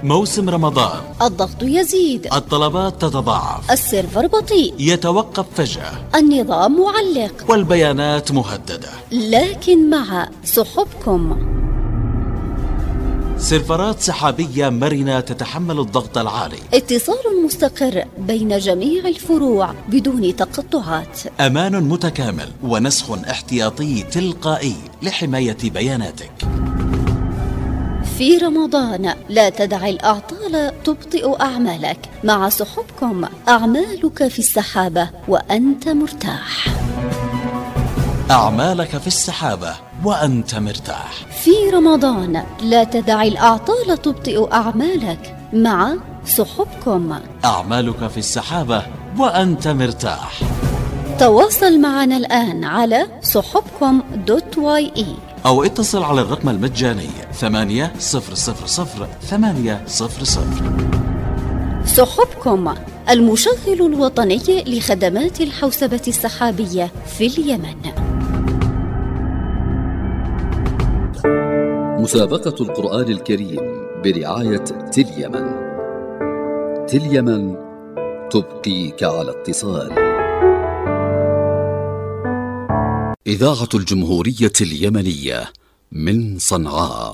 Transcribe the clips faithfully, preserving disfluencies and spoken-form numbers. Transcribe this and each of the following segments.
موسم رمضان، الضغط يزيد، الطلبات تتضاعف، السيرفر بطيء، يتوقف فجأة، النظام معلق، والبيانات مهددة. لكن مع سحبكم سيرفرات سحابية مرنة تتحمل الضغط العالي، اتصال مستقر بين جميع الفروع بدون تقطعات، أمان متكامل ونسخ احتياطي تلقائي لحماية بياناتك. في رمضان لا تدع الأعطال تبطئ أعمالك. مع سحبكم أعمالك في السحابة وأنت مرتاح. أعمالك في السحابة وأنت مرتاح. في رمضان لا تدع الأعطال تبطئ أعمالك. مع سحبكم أعمالك في السحابة وأنت مرتاح. تواصل معنا الآن على سحبكم دوت واي إي أو اتصل على الرقم المجاني ثمانية صفر صفر صفر ثمانية صفر صفر. سحبكم المشغل الوطني لخدمات الحوسبة السحابية في اليمن. مسابقة القرآن الكريم برعاية تليمن. تليمن تبقيك على اتصال. إذاعة الجمهورية اليمنية من صنعاء.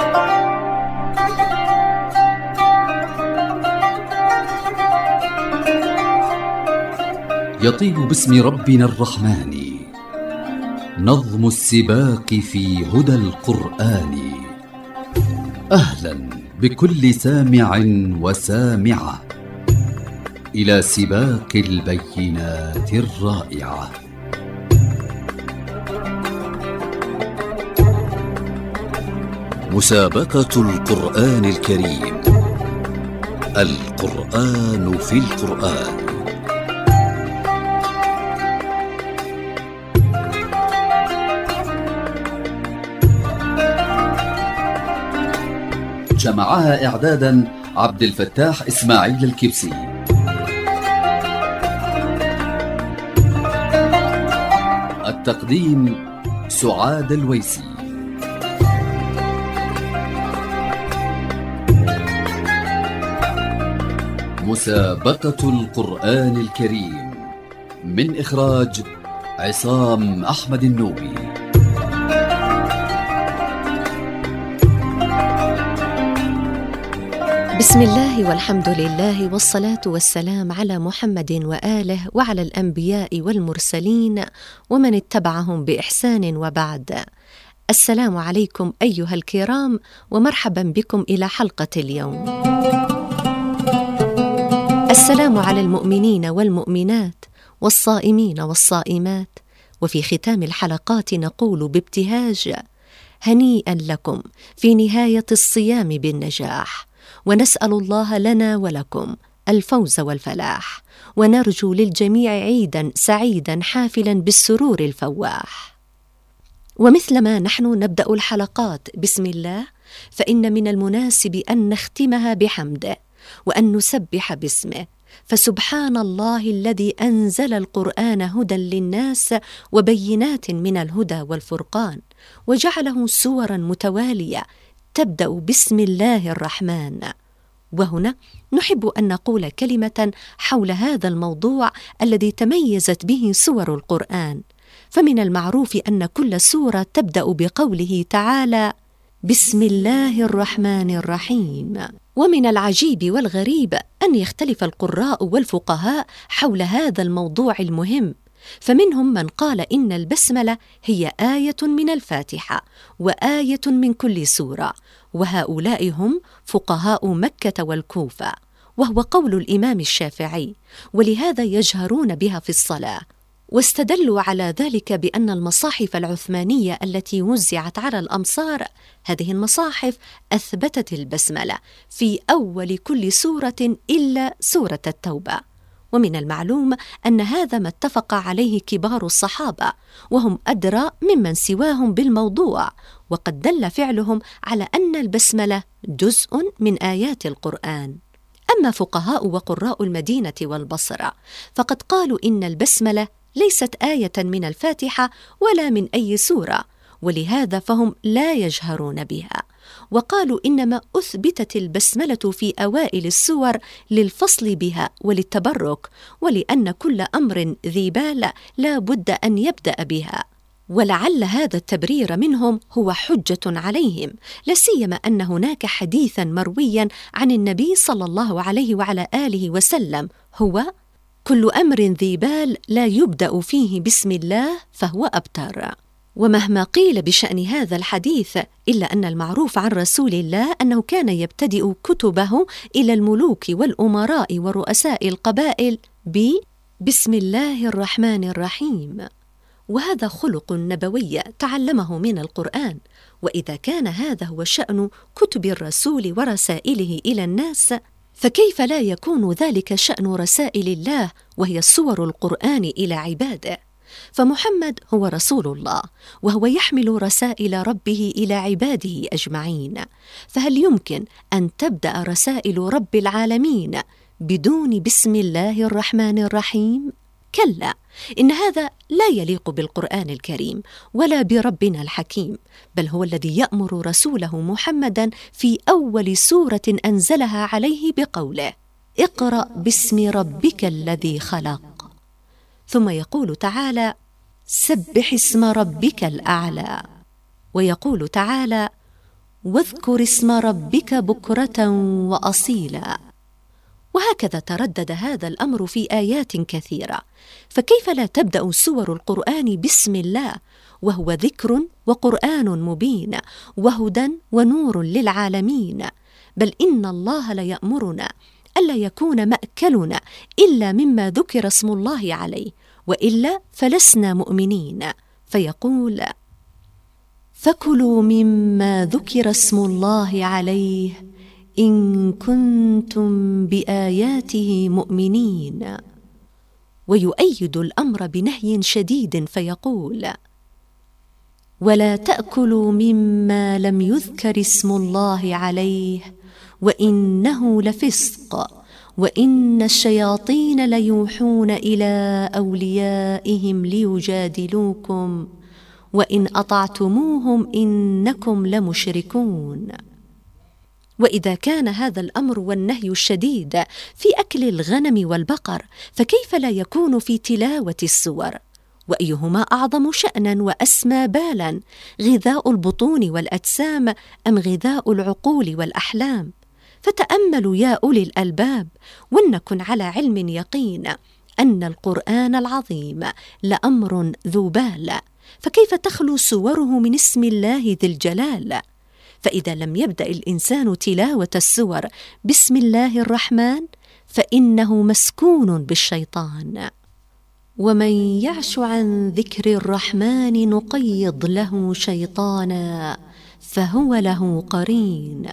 يطيب باسم ربنا الرحمن نظم السباق في هدى القرآن. أهلا بكل سامع وسامعة إلى سباق البينات الرائعة. مسابقة القرآن الكريم، القرآن في القرآن. جمعها إعدادا عبد الفتاح إسماعيل الكبسي. التقديم سعاد الويسي. مسابقة القرآن الكريم من إخراج عصام أحمد النوبي. بسم الله والحمد لله والصلاة والسلام على محمد وآله وعلى الأنبياء والمرسلين ومن اتبعهم بإحسان، وبعد. السلام عليكم أيها الكرام، ومرحبا بكم إلى حلقة اليوم. السلام على المؤمنين والمؤمنات والصائمين والصائمات. وفي ختام الحلقات نقول بابتهاج: هنيئا لكم في نهاية الصيام بالنجاح، ونسأل الله لنا ولكم الفوز والفلاح، ونرجو للجميع عيدا سعيدا حافلا بالسرور الفواح. ومثلما نحن نبدأ الحلقات بسم الله، فإن من المناسب أن نختمها بحمده وأن نسبح باسمه، فسبحان الله الذي أنزل القرآن هدى للناس وبينات من الهدى والفرقان، وجعله سورا متوالية تبدأ بسم الله الرحمن. وهنا نحب أن نقول كلمة حول هذا الموضوع الذي تميزت به سور القرآن. فمن المعروف أن كل سورة تبدأ بقوله تعالى: بسم الله الرحمن الرحيم. ومن العجيب والغريب أن يختلف القراء والفقهاء حول هذا الموضوع المهم، فمنهم من قال إن البسملة هي آية من الفاتحة وآية من كل سورة، وهؤلاء هم فقهاء مكة والكوفة، وهو قول الإمام الشافعي، ولهذا يجهرون بها في الصلاة. واستدلوا على ذلك بأن المصاحف العثمانية التي وزعت على الأمصار، هذه المصاحف أثبتت البسملة في أول كل سورة إلا سورة التوبة. ومن المعلوم أن هذا ما اتفق عليه كبار الصحابة، وهم أدرى ممن سواهم بالموضوع، وقد دل فعلهم على أن البسملة جزء من آيات القرآن. أما فقهاء وقراء المدينة والبصرة فقد قالوا إن البسملة ليست آية من الفاتحة ولا من أي سورة، ولهذا فهم لا يجهرون بها. وقالوا إنما أثبتت البسملة في أوائل السور للفصل بها وللتبرك، ولأن كل أمر ذي بال لا بد أن يبدأ بها. ولعل هذا التبرير منهم هو حجة عليهم، لسيما أن هناك حديثا مرويا عن النبي صلى الله عليه وعلى آله وسلم هو: كل أمر ذي بال لا يبدأ فيه بسم الله فهو أبتر. ومهما قيل بشأن هذا الحديث إلا أن المعروف عن رسول الله أنه كان يبتدئ كتبه إلى الملوك والأمراء ورؤساء القبائل بسم الله الرحمن الرحيم، وهذا خلق نبوي تعلمه من القرآن. وإذا كان هذا هو شأن كتب الرسول ورسائله إلى الناس، فكيف لا يكون ذلك شأن رسائل الله وهي صور القرآن إلى عباده؟ فمحمد هو رسول الله، وهو يحمل رسائل ربه إلى عباده أجمعين، فهل يمكن أن تبدأ رسائل رب العالمين بدون بسم الله الرحمن الرحيم؟ كلا، إن هذا لا يليق بالقرآن الكريم ولا بربنا الحكيم، بل هو الذي يأمر رسوله محمدا في أول سورة أنزلها عليه بقوله: اقرأ باسم ربك الذي خلق. ثم يقول تعالى: سبح اسم ربك الأعلى. ويقول تعالى: واذكر اسم ربك بكرة وأصيلا. وهكذا تردد هذا الأمر في آيات كثيرة، فكيف لا تبدأ سور القرآن بسم الله، وهو ذكر وقرآن مبين وهدى ونور للعالمين؟ بل إن الله ليأمرنا ألا يكون مأكلنا إلا مما ذكر اسم الله عليه، وإلا فلسنا مؤمنين. فيقول: فكلوا مما ذكر اسم الله عليه إن كنتم بآياته مؤمنين. ويؤيد الأمر بنهي شديد فيقول: ولا تأكلوا مما لم يذكر اسم الله عليه وإنه لفسق وإن الشياطين ليوحون إلى أوليائهم ليجادلوكم وإن أطعتموهم إنكم لمشركون. وإذا كان هذا الأمر والنهي الشديد في أكل الغنم والبقر، فكيف لا يكون في تلاوة السور؟ وأيهما أعظم شأنا وأسمى بالا، غذاء البطون والأجسام أم غذاء العقول والأحلام؟ فتأملوا يا أولي الألباب، ولنكن على علم يقين أن القرآن العظيم لأمر ذو بال، فكيف تخلو سوره من اسم الله ذي الجلال؟ فإذا لم يبدأ الإنسان تلاوة السور بسم الله الرحمن فإنه مسكون بالشيطان. ومن يعش عن ذكر الرحمن نقيض له شيطانا فهو له قرين.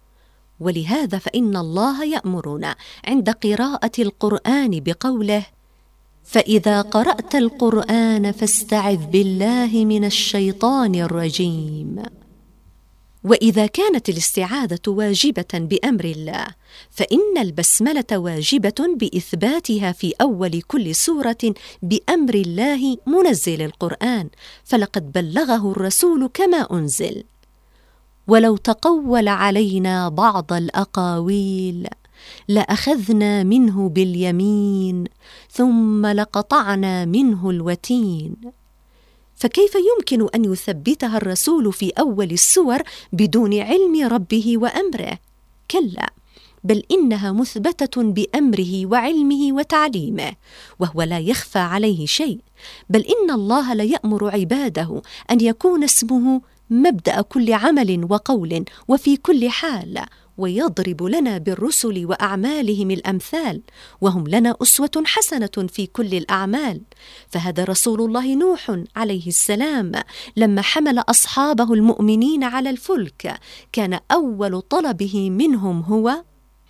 ولهذا فإن الله يأمرنا عند قراءة القرآن بقوله: فإذا قرأت القرآن فاستعذ بالله من الشيطان الرجيم. وإذا كانت الاستعاذة واجبة بأمر الله، فإن البسملة واجبة بإثباتها في أول كل سورة بأمر الله منزل القرآن، فلقد بلغه الرسول كما أنزل. ولو تقول علينا بعض الأقاويل لأخذنا منه باليمين ثم لقطعنا منه الوتين. فكيف يمكن أن يثبتها الرسول في أول السور بدون علم ربه وأمره؟ كلا، بل إنها مثبتة بأمره وعلمه وتعليمه، وهو لا يخفى عليه شيء، بل إن الله ليأمر عباده أن يكون اسمه مبدأ كل عمل وقول وفي كل حال، ويضرب لنا بالرسل وأعمالهم الأمثال، وهم لنا أسوة حسنة في كل الأعمال. فهذا رسول الله نوح عليه السلام لما حمل أصحابه المؤمنين على الفلك، كان أول طلبه منهم هو: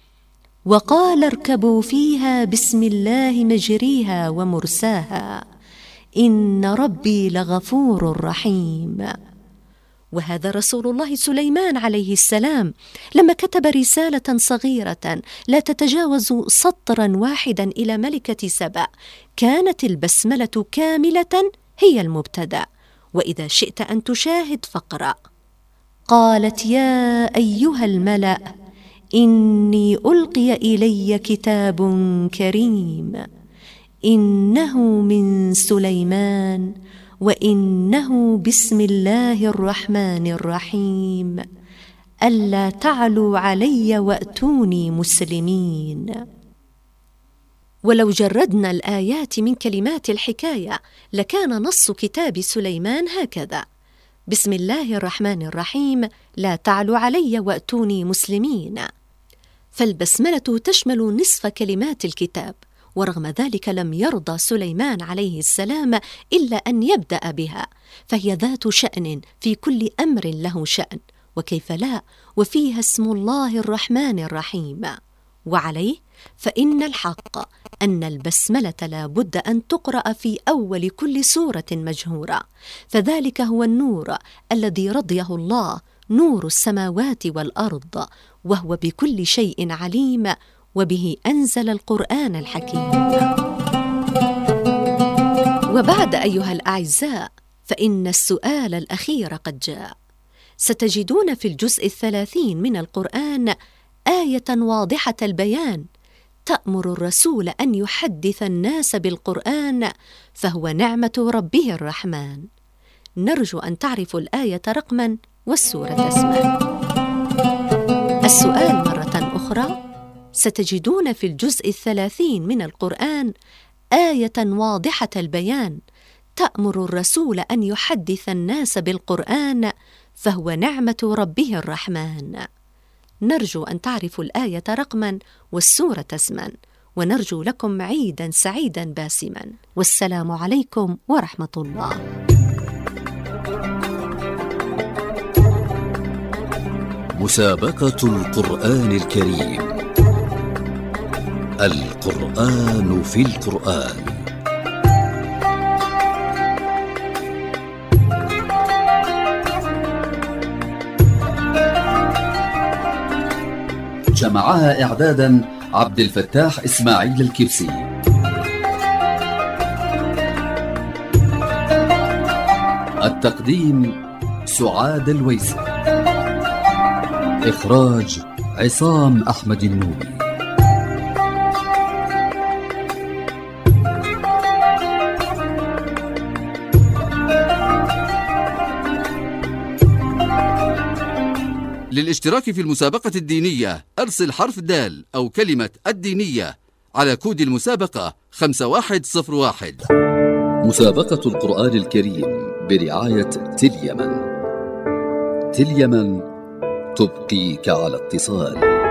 وقال اركبوا فيها بسم الله مجريها ومرساها إن ربي لغفور رحيم. وهذا رسول الله سليمان عليه السلام لما كتب رسالة صغيرة لا تتجاوز سطرا واحدا إلى ملكة سبأ، كانت البسملة كاملة هي المبتدأ. وإذا شئت أن تشاهد فاقرأ: قالت يا أيها الملأ إني ألقي إلي كتاب كريم إنه من سليمان وإنه بسم الله الرحمن الرحيم ألا تعلوا علي وأتوني مسلمين. ولو جردنا الآيات من كلمات الحكاية لكان نص كتاب سليمان هكذا: بسم الله الرحمن الرحيم لا تعلوا علي وأتوني مسلمين. فالبسملة تشمل نصف كلمات الكتاب، ورغم ذلك لم يرضى سليمان عليه السلام إلا أن يبدأ بها، فهي ذات شأن في كل أمر له شأن، وكيف لا وفيها اسم الله الرحمن الرحيم. وعليه فإن الحق أن البسملة لا بد أن تقرأ في أول كل سورة مجهورة، فذلك هو النور الذي رضيه الله، نور السماوات والأرض، وهو بكل شيء عليم، وبه أنزل القرآن الحكيم. وبعد أيها الأعزاء فإن السؤال الأخير قد جاء. ستجدون في الجزء الثلاثين من القرآن آية واضحة البيان تأمر الرسول أن يحدث الناس بالقرآن، فهو نعمة ربه الرحمن. نرجو أن تعرفوا الآية رقما والسورة اسما. السؤال مرة أخرى: ستجدون في الجزء الثلاثين من القرآن آية واضحة البيان تأمر الرسول أن يحدث الناس بالقرآن، فهو نعمة ربه الرحمن. نرجو أن تعرفوا الآية رقما والسورة اسما، ونرجو لكم عيدا سعيدا باسما، والسلام عليكم ورحمة الله. مسابقة القرآن الكريم. القرآن في القرآن. جمعها إعدادا عبد الفتاح إسماعيل الكبسي. التقديم سعاد الويسي. إخراج عصام أحمد النوبي. للاشتراك في المسابقة الدينية أرسل حرف دال أو كلمة الدينية على كود المسابقة خمسة واحد صفر واحد. مسابقة القرآن الكريم برعاية تل يمن. تل يمن تبقيك على اتصال.